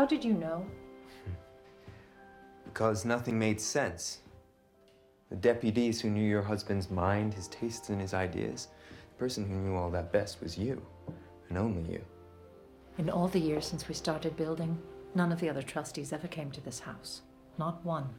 did you know? Because nothing made sense. The deputies who knew your husband's mind, his tastes, and his ideas, the person who knew all that best was you, and only you. In all the years since we started building, none of the other trustees ever came to this house. Not one.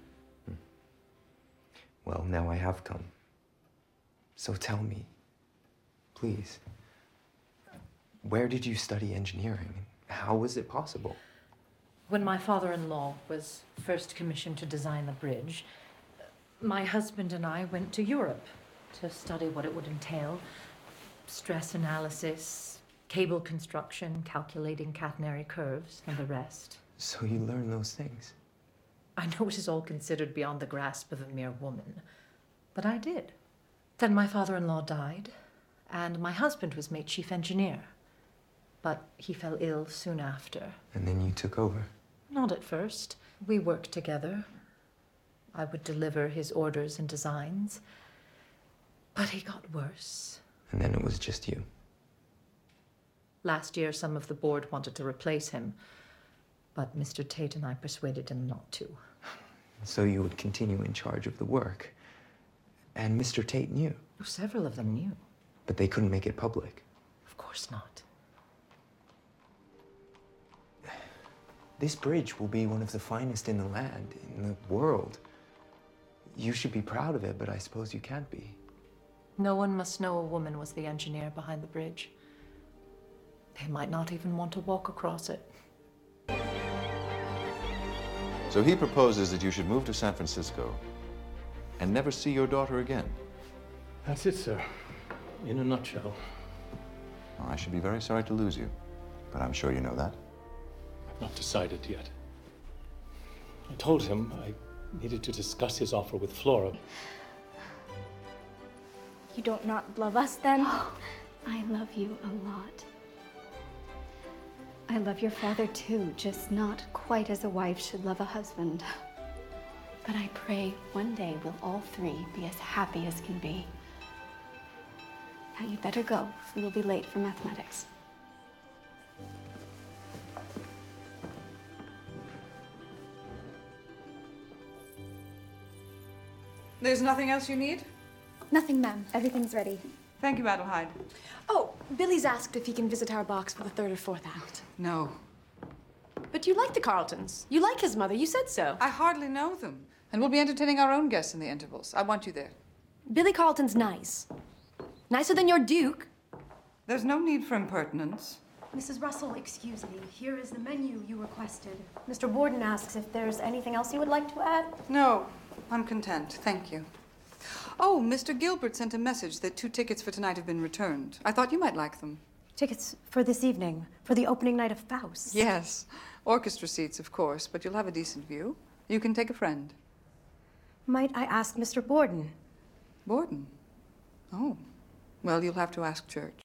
Well, now I have come. So tell me, please, where did you study engineering? How was it possible? When my father-in-law was first commissioned to design the bridge, my husband and I went to Europe to study what it would entail. Stress analysis, cable construction, calculating catenary curves, and the rest. So you learned those things? I know it is all considered beyond the grasp of a mere woman, but I did. Then my father-in-law died, and my husband was made chief engineer. But he fell ill soon after. And then you took over? Not at first. We worked together. I would deliver his orders and designs. But he got worse. And then it was just you? Last year, some of the board wanted to replace him, but Mr. Tate and I persuaded him not to. So you would continue in charge of the work. And Mr. Tate knew? Several of them knew. But they couldn't make it public? Of course not. This bridge will be one of the finest in the land, in the world. You should be proud of it, but I suppose you can't be. No one must know a woman was the engineer behind the bridge. They might not even want to walk across it. So he proposes that you should move to San Francisco and never see your daughter again. That's it, sir. In a nutshell. Well, I should be very sorry to lose you, but I'm sure you know that. I've not decided yet. I told him I needed to discuss his offer with Flora. You don't not love us, then? I love you a lot. I love your father, too, just not quite as a wife should love a husband. But I pray one day we'll all three be as happy as can be. Now you better go. We will be late for mathematics. There's nothing else you need? Nothing, ma'am. Everything's ready. Thank you, Adelheid. Oh, Billy's asked if he can visit our box for the third or fourth act. No. But you like the Carltons. You like his mother. You said so. I hardly know them. And we'll be entertaining our own guests in the intervals. I want you there. Billy Carlton's nice. Nicer than your Duke. There's no need for impertinence. Mrs. Russell, excuse me. Here is the menu you requested. Mr. Borden asks if there's anything else you would like to add. No, I'm content. Thank you. Oh, Mr. Gilbert sent a message that 2 tickets for tonight have been returned. I thought you might like them. Tickets for this evening, for the opening night of Faust. Yes. Orchestra seats, of course, but you'll have a decent view. You can take a friend. Might I ask Mr. Borden? Borden? Oh. Well, you'll have to ask Church.